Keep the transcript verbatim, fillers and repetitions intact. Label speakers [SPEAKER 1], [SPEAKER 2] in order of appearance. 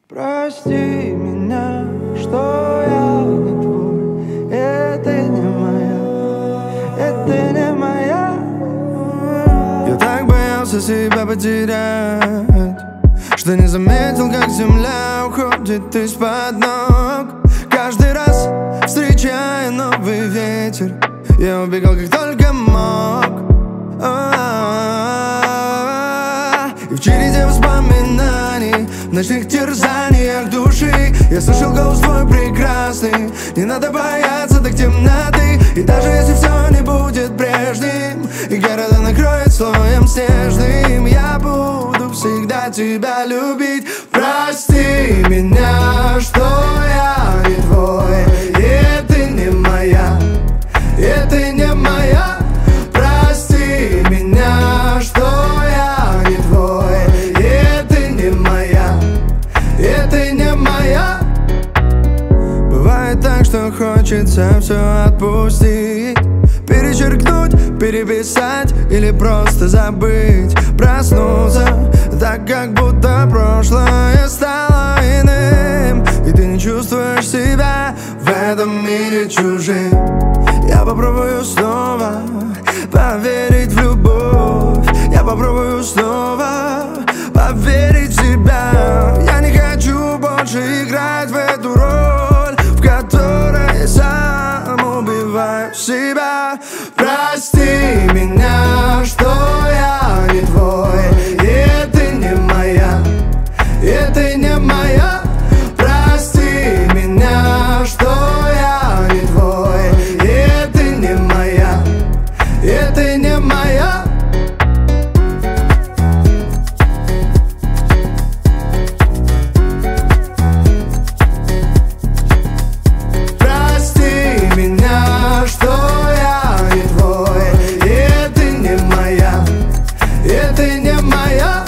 [SPEAKER 1] Прости меня, что я не твой, это не моя, это не моя. Я так боялся себя потерять, что не заметил, как земля уходит из-под ног. Каждый раз, встречая новый ветер, я убегал как только мог. И в череде воспоминаний, в ночных терзаниях души я слышал голос твой прекрасный: не надо бояться так темноты. И даже если все не будет прежним, и города накроет слоем снежным, я буду всегда тебя любить. Прости меня, что я не твой, и ты не моя, и ты не моя. Прости меня, что я не твой, и ты не моя, и ты не моя. Бывает так, что хочется все отпустить, перечеркнуть, переписать или просто забыть. Проснуться так, как будто прошлое стало иным, и ты не чувствуешь себя в этом мире чужим. Я попробую снова поверить в любовь, я попробую снова поверить в себя. Я не хочу больше играть в эту роль, в которой сам убиваю себя. Прости меня, что я не твой, и ты не моя, и ты не моя. Прости меня, что я не твой, и ты не моя, и ты не моя. Прости меня, что я не твой, и ты не моя, и ты не моя.